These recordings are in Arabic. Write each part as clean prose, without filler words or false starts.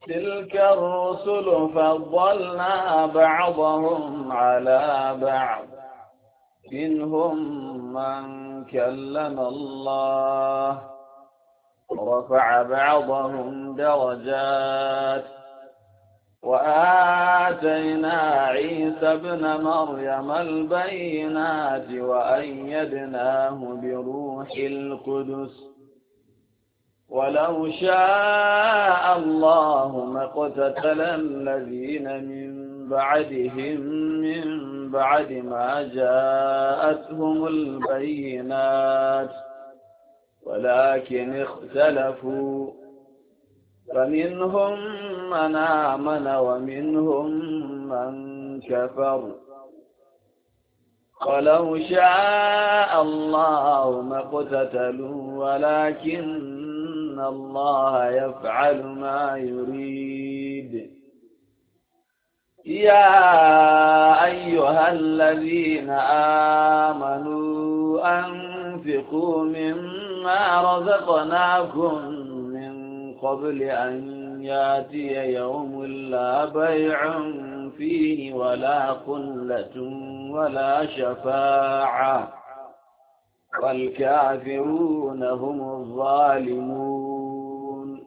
تلك الرسل فضلنا بعضهم على بعض منهم من كلم الله ورفع بعضهم درجات وآتينا عيسى ابن مريم البينات وأيدناه بروح القدس ولو شاء الله ما اقتتل الذين من بعدهم من بعد ما جاءتهم البينات ولكن اختلفوا فمنهم من آمن ومنهم من كفر ولو شاء الله ما اقتتلوا ولكن الله يفعل ما يريد يا أيها الذين آمنوا أنفقوا مما رزقناكم من قبل أن يأتي يوم لا بيع فيه ولا قلة ولا شفاعة والكافرون هم الظالمون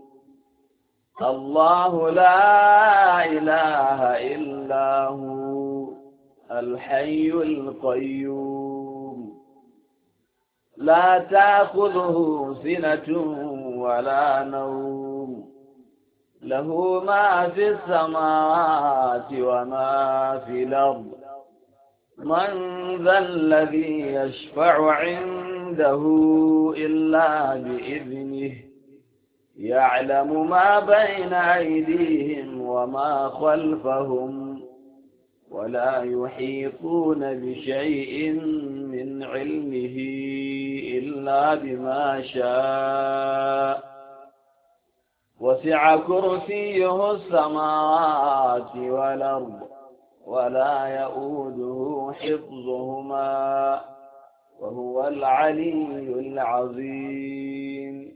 الله لا إله إلا هو الحي القيوم لا تأخذه سنة ولا نوم له ما في السماوات وما في الأرض من ذا الذي يشفع عنده إلا بإذنه يعلم ما بين أيديهم وما خلفهم ولا يحيطون بشيء من علمه إلا بما شاء وسع كرسيه السماوات والأرض ولا يؤوده حفظهما وهو العلي العظيم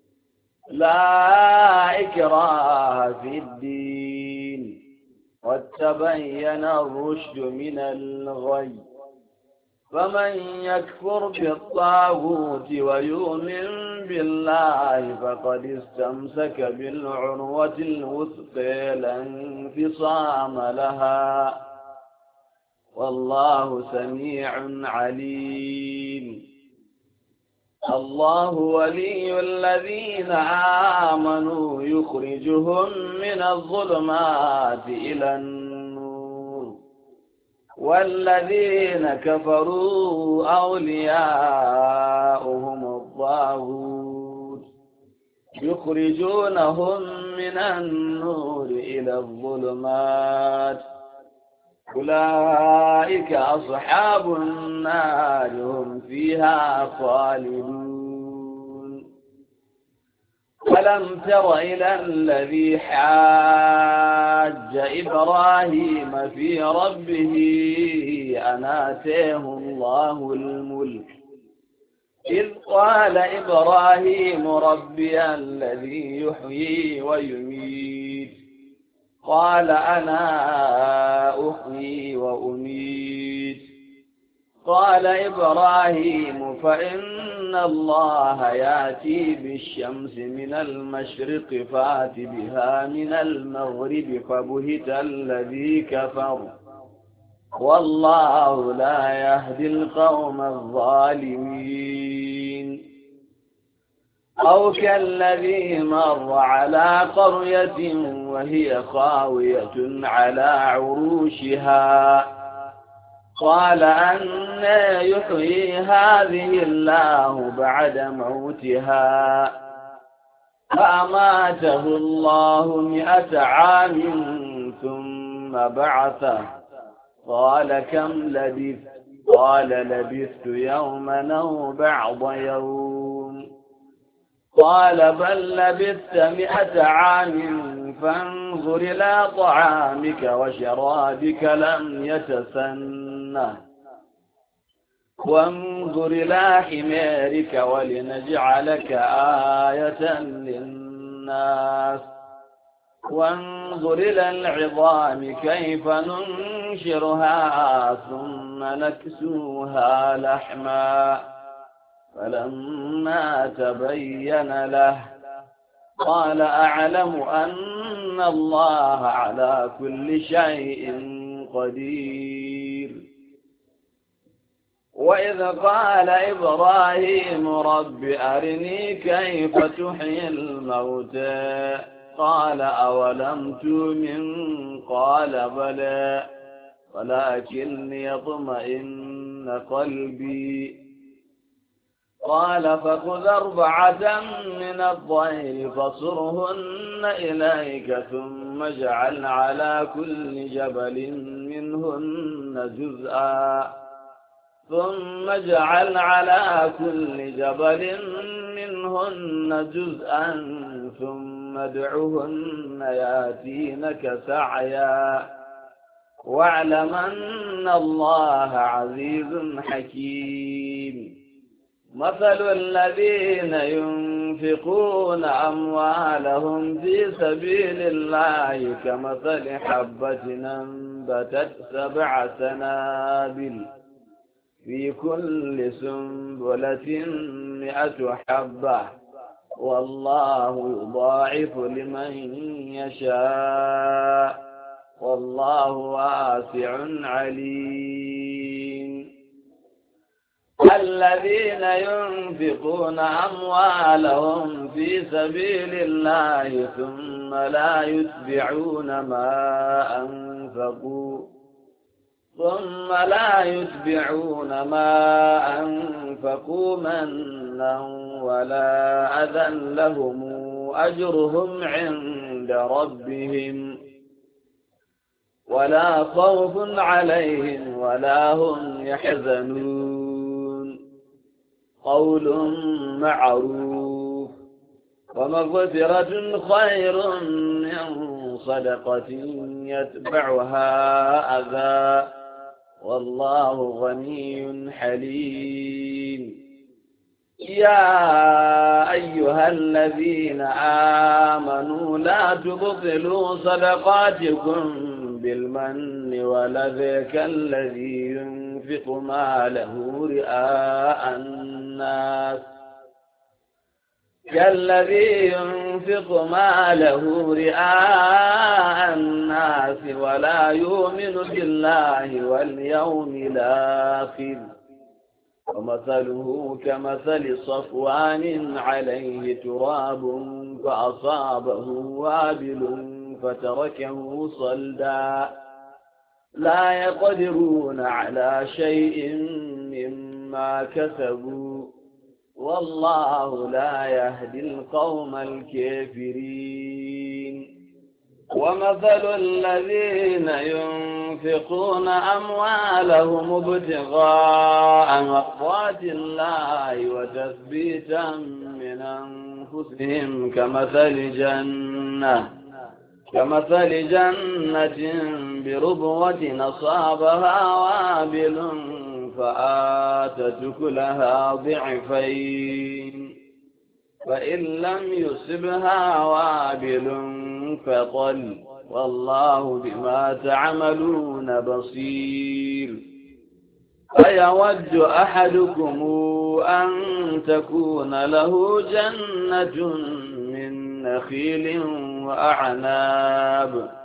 لا إكراه في الدين قد تبين الرشد من الغي فمن يكفر بالطاغوت ويؤمن بالله فقد استمسك بالعروة الوثقى لا انفصام لها والله سميع عليم الله ولي الذين آمنوا يخرجهم من الظلمات إلى النور والذين كفروا أولياؤهم الطاغوت يخرجونهم من النور إلى الظلمات أولئك أصحاب النار هم فيها خالدون ألم تر إلى الذي حاج إبراهيم في ربه أن آتاه الله الملك إذ قال إبراهيم ربي الذي يحيي ويميت قال أنا أحيي وأميت قال إبراهيم فإن الله يأتي بالشمس من المشرق فأت بها من المغرب فبهت الذي كفر والله لا يهدي القوم الظالمين أو كالذي مر على قرية وهي خاوية على عروشها قال أنى يحيي هذه الله بعد موتها فأماته الله 100 عام ثم بعثه قال كم لبثت قال لبثت يوما أو بعض يوم قال بل لبثت 100 عام فانظر إلى طعامك وشرابك لم يتسنه وانظر إلى حمارك ولنجعلك آية للناس وانظر إلى العظام كيف ننشرها ثم نكسوها لحما فلما تبين له قال أعلم أن الله على كل شيء قدير. وإذ قال إبراهيم رب أرني كيف تحيي الموتى قال أولم تؤمن قال بلى ولكن ليطمئن قلبي قال فخذ 4 من الطير فصرهن إليك ثم اجعل على كل جبل منهن جزءا ثم ادعهن ياتينك سعيا واعلم أن الله عزيز حكيم. مثل الذين ينفقون أموالهم في سبيل الله كمثل حبة أنبتت 7 سنابل في كل سنبلة 100 حبة والله يضاعف لمن يشاء والله واسع عليم. الذين ينفقون أموالهم في سبيل الله ثم لا يتبعون ما أنفقوا منا ولا أذى لهم أجرهم عند ربهم ولا خوف عليهم ولا هم يحزنون. قول معروف ومغفرة خير من صدقة يتبعها أذى والله غني حليم. يا أيها الذين آمنوا لا تبطلوا صدقاتكم بالمن والأذى كالذي ينفق ماله رئاء الناس ولا يؤمن بالله واليوم الآخر ومثله كمثل صفوان عليه تراب فأصابه وابل فتركه صلدا لا يقدرون على شيء مما كسبوا والله لا يهدي القوم الكافرين. ومثل الذين ينفقون أموالهم ابتغاء مرضات الله وتثبيتا من أنفسهم كمثل جنة بربوة أصابها وابل فآتت أكلها ضعفين فإن لم يصبها وابل فطل والله بما تعملون بصير. أيود أحدكم أن تكون له جنة من نخيل وأعناب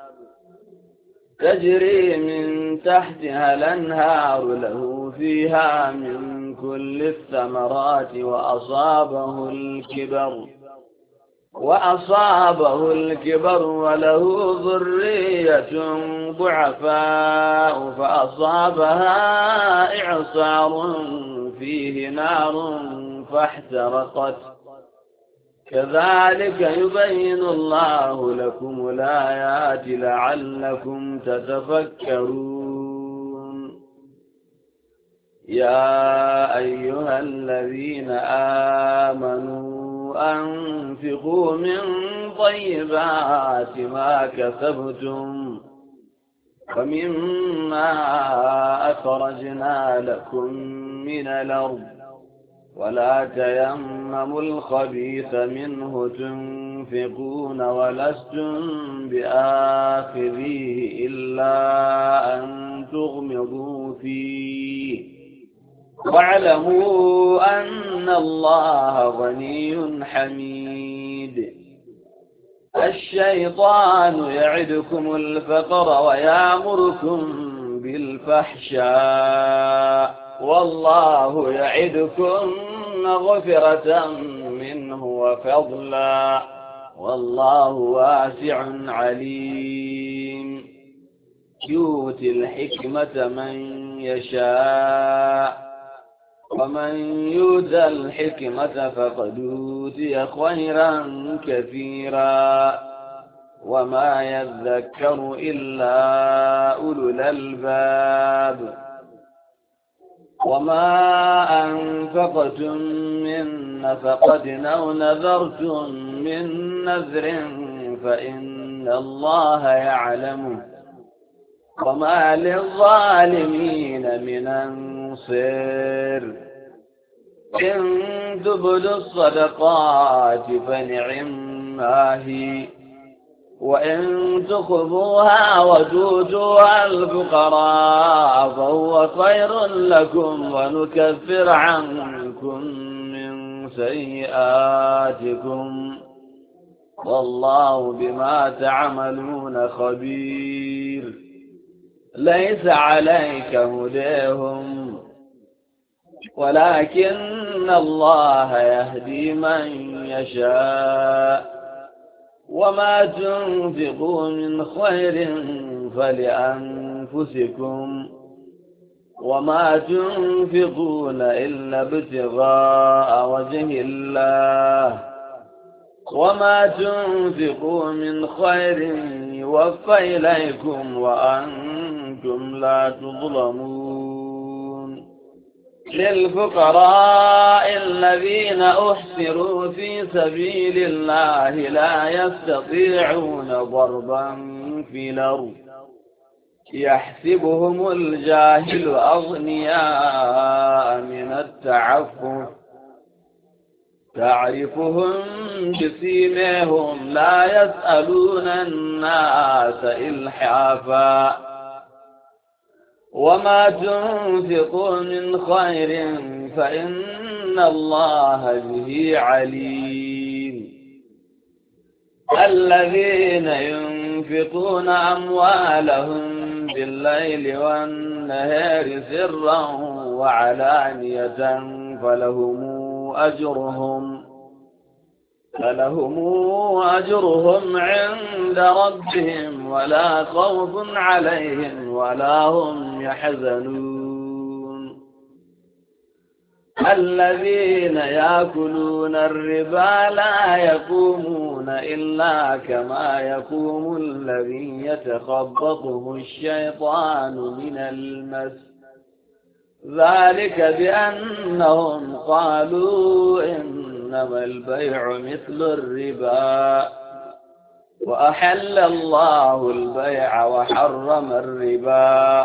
تجري من تحتها الأنهار له فيها من كل الثمرات وأصابه الكبر وله ذرية ضعفاء فأصابها إعصار فيه نار فاحترقت كذلك يبين الله لكم الآيات لعلكم تتفكرون. يا أيها الذين آمنوا أنفقوا من طيبات ما كسبتم ومما أخرجنا لكم من الأرض ولا تيمموا الخبيث منه تنفقون ولستم بآخذيه إلا أن تغمضوا فيه واعلموا أن الله غني حميد. الشيطان يعدكم الفقر ويأمركم بالفحشاء والله يعدكم مغفرة منه وفضلا والله واسع عليم. يؤتي الحكمة من يشاء ومن يؤت الحكمة فقد أوتي خيرا كثيرا وما يذكر إلا أولو الألباب. وما أنفقتم من نفقة أو نذرتم من نذر فإن الله يعلمه وما للظالمين من أنصير. إن تبدوا الصدقات فنعما هي وإن تخفوها وتؤتوها الفقراء فهو خير لكم ونكفر عنكم من سيئاتكم والله بما تعملون خبير. ليس عليك هديهم ولكن الله يهدي من يشاء وما تنفقوا من خير فلأنفسكم وما تنفقون إلا ابتغاء وجه الله وما تنفقوا من خير يوفى إليكم وأنتم لا تظلمون. للفقراء الذين أحصروا في سبيل الله لا يستطيعون ضربا في الأرض يحسبهم الجاهل أغنياء من التعفف تعرفهم بسيماهم لا يسألون الناس إلحافا وما تنفقوا من خير فإن الله به عليم. الذين ينفقون أموالهم بالليل والنهار سرا وعلانية فلهم أجرهم عند ربهم ولا خوف عليهم ولا هم يحزنون. الذين يأكلون الربا لا يقومون إلا كما يقوم الذي يتخبطه الشيطان من المس ذلك بأنهم قالوا إنما البيع مثل الربا وأحل الله البيع وحرم الربا.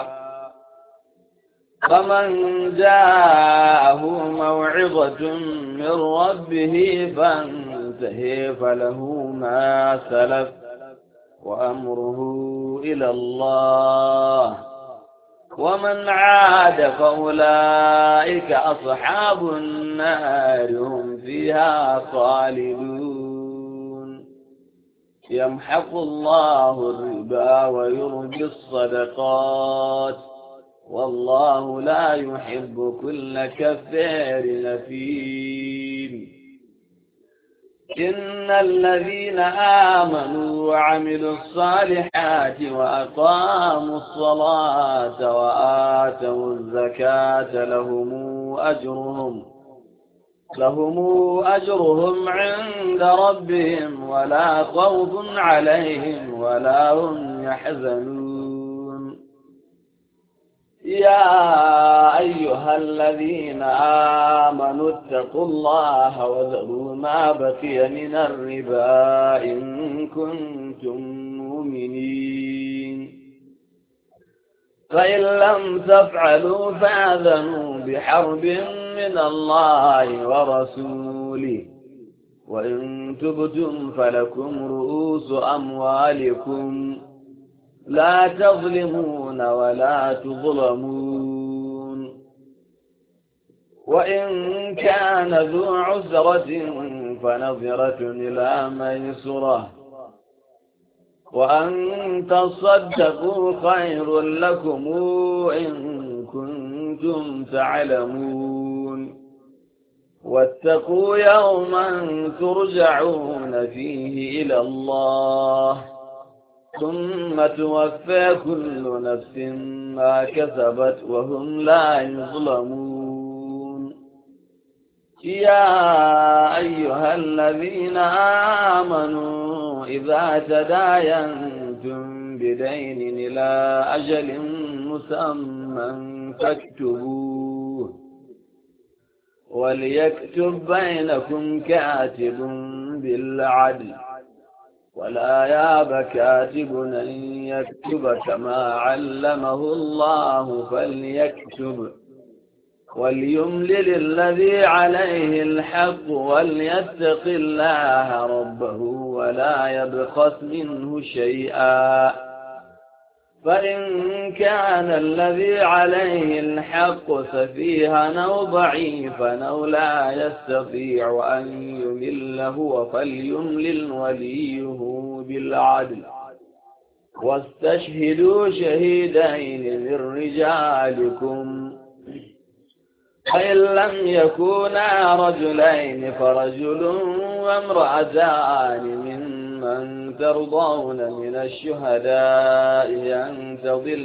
فمن جاءه موعظة من ربه فانتهي فله ما سلف وأمره إلى الله ومن عاد فأولئك أصحاب النار هم فيها خالدون. يمحق الله الربا ويربي الصدقات والله لا يحب كل كفار أثيم. إن الذين آمنوا وعملوا الصالحات وأقاموا الصلاة وآتوا الزكاة لهم أجرهم عند ربهم ولا خوف عليهم ولا هم يحزنون. يا أيها الذين آمنوا اتقوا الله وذروا ما بقي من الربا إن كنتم مؤمنين فإن لم تفعلوا فآذنوا بحرب من الله ورسوله وإن تبتم فلكم رؤوس أموالكم لا تظلمون ولا تظلمون. وإن كان ذو عسرة فنظرة إلى ميسرة وأن تصدقوا خير لكم إن كنتم تعلمون. واتقوا يوما ترجعون فيه إلى الله ثم توفى كل نفس ما كسبت وهم لا يظلمون. يا أيها الذين آمنوا إذا تداينتم بدين إلى أجل مسمى فاكتبوه وليكتب بينكم كاتب بالعدل ولا ياب كاتب أن يكتب كما علمه الله فليكتب وليملل الذي عليه الحق وليتق الله ربه ولا يبخس منه شيئا. فإن كان الذي عليه الحق سفيها أو ضعيفا أو لا يستطيع أن يمل هو فليملل وليه بالعدل واستشهدوا شهيدين من رجالكم فإن لم يكونا رجلين فرجل وامرأتان ممن ترضون من الشهداء أن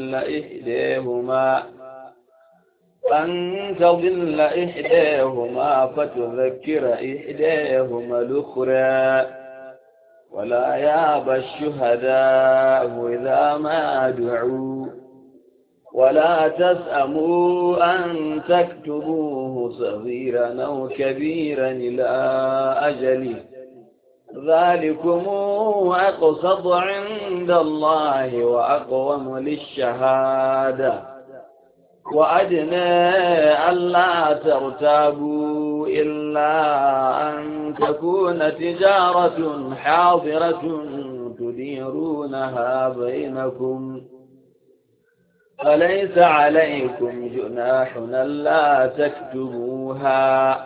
تضل إحداهما فتذكر إحداهما الأخرى ولا ياب الشهداء إذا ما دعوا ولا تسأموا أن تكتبوه صغيرا أو كبيرا إلى أجله ذلكم أقسط عند الله وأقوم للشهادة وأدنى ألا ترتابوا إلا أن تكون تجارة حاضرة تديرونها بينكم فليس عليكم جناح ألا تكتبوها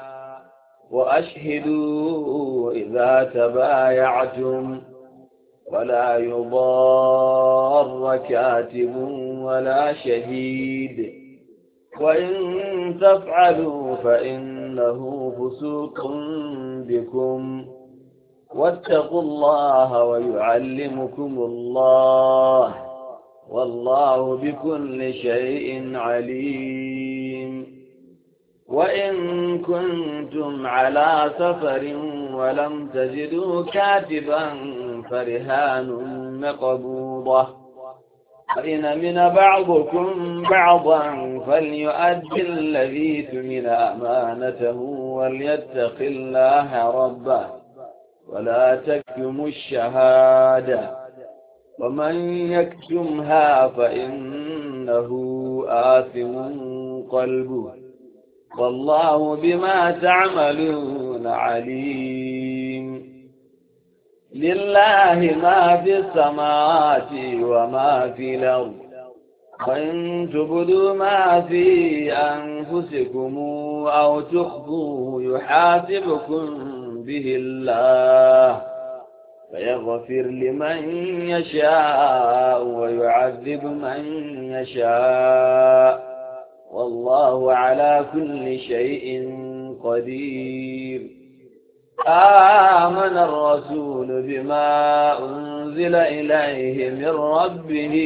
وأشهدوا إذا تبايعتم ولا يضار كاتب ولا شهيد وإن تفعلوا فإنه فسوق بكم واتقوا الله ويعلمكم الله والله بكل شيء عليم. وإن كنتم على سفر ولم تجدوا كاتبا فرهان مقبوضة فإن من بعضكم بعضا فليؤدي الذي اؤتمن أمانته وليتق الله ربه ولا تكتموا الشهادة ومن يكتمها فإنه آثم قلبه والله بما تعملون عليم. لله ما في السماوات وما في الأرض وإن تبدوا ما في أنفسكم أو تخفوه يحاسبكم به الله فيغفر لمن يشاء ويعذب من يشاء والله على كل شيء قدير. آمن الرسول بما أنزل إليه من ربه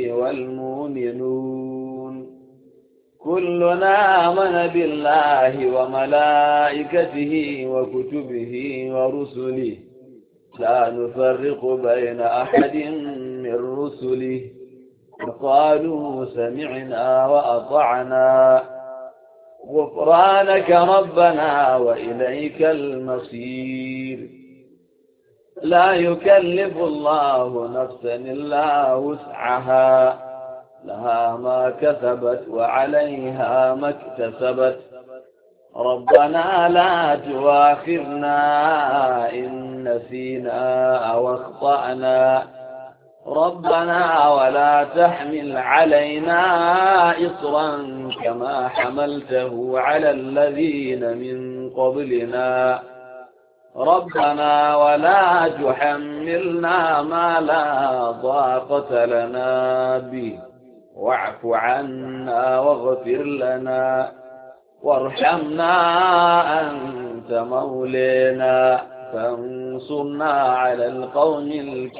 والمؤمنون كلنا آمن بالله وملائكته وكتبه ورسله لا نفرق بين أحد من رسله وقالوا سمعنا وأطعنا غفرانك ربنا وإليك المصير. لا يكلف الله نفسا إلا وسعها لها ما كسبت وعليها ما اكتسبت ربنا لا تؤاخذنا إن نسينا أو أخطأنا ربنا ولا تحمل علينا إصرا كما حملته على الذين من قبلنا ربنا ولا تحملنا ما لا طاقة لنا به واعف عنا واغفر لنا وارحمنا أنت مولانا فانصرنا على القوم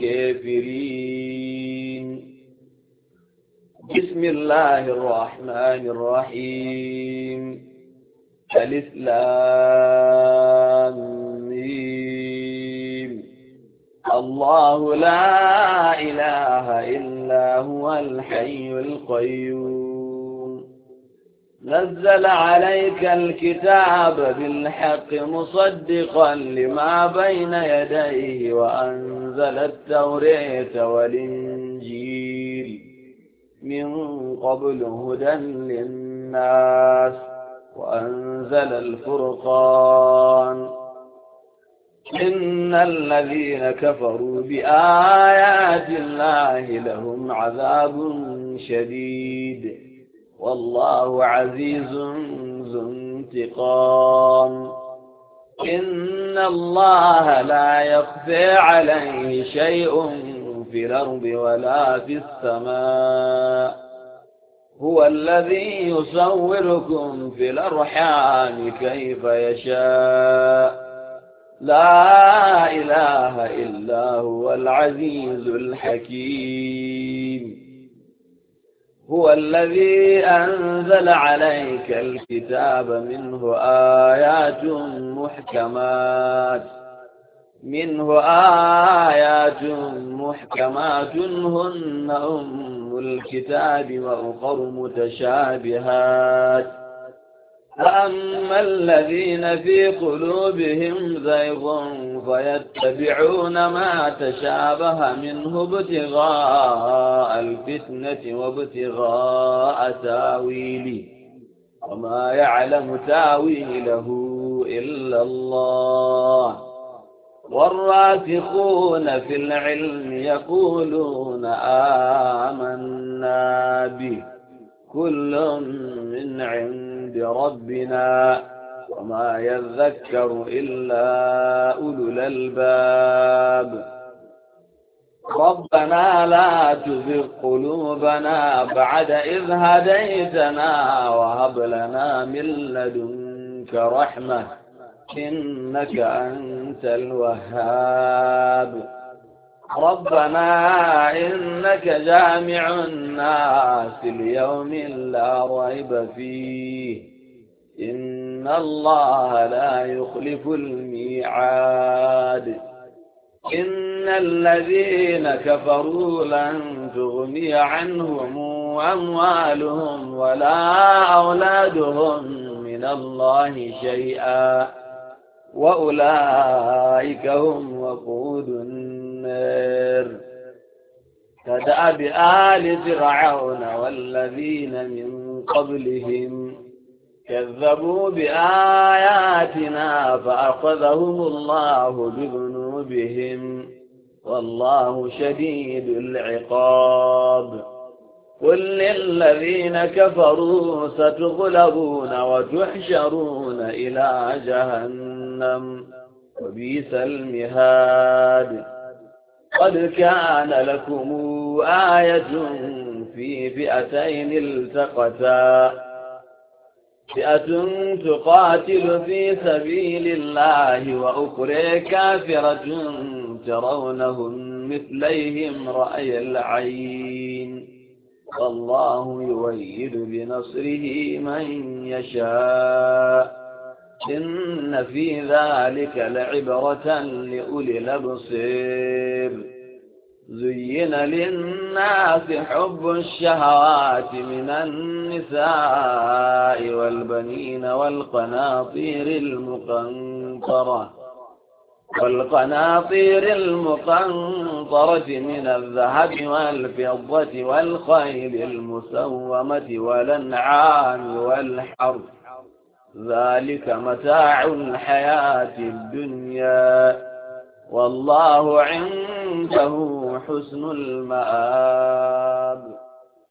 الكافرين. بسم الله الرحمن الرحيم. ألف لام ميم. الله لا إله إلا هو الحي القيوم نزل عليك الكتاب بالحق مصدقا لما بين يديه وأنزل التوراة والإنجيل من قبل هدى للناس وأنزل الفرقان إن الذين كفروا بآيات الله لهم عذاب شديد والله عزيز ذو انتقام. إن الله لا يخفى عليه شيء في الأرض ولا في السماء هو الذي يصوركم في الأرحام كيف يشاء لا إله إلا هو العزيز الحكيم. هو الذي أنزل عليك الكتاب منه آيات محكمات هن أم الكتاب وأخر متشابهات فأما الذين في قلوبهم زيغ فيتبعون ما تشابه منه ابتغاء الفتنة وابتغاء تاويله وما يعلم تاويله إلا الله والراسخون في العلم يقولون آمنا به كل من عند ربنا وما يذكر إلا أولو الألباب. ربنا لا تزغ قلوبنا بعد إذ هديتنا وهب لنا من لدنك رحمة إنك أنت الوهاب. ربنا إنك جامع الناس ليوم لا ريب فيه إن الله لا يخلف الميعاد. إن الذين كفروا لن تغني عنهم أموالهم ولا أولادهم من الله شيئا وأولئك هم وقود النار. كدأب آل فرعون والذين من قبلهم كذبوا بآياتنا فأخذهم الله بذنوبهم والله شديد العقاب. قل للذين كفروا ستغلبون وتحشرون إلى جهنم وبئس المهاد. قد كان لكم آية في فئتين التقتا فئة تقاتل في سبيل الله وأخرى كافرة ترونهم مثليهم رأي العين والله يؤيد بنصره من يشاء إن في ذلك لعبرة لأولي الأبصار. زين للناس حب الشهوات من النساء والبنين والقناطير المقنطرة من الذهب والفضة والخيل المسومة والأنعام والحرث ذلك متاع الحياة الدنيا والله عنده حسن المآب.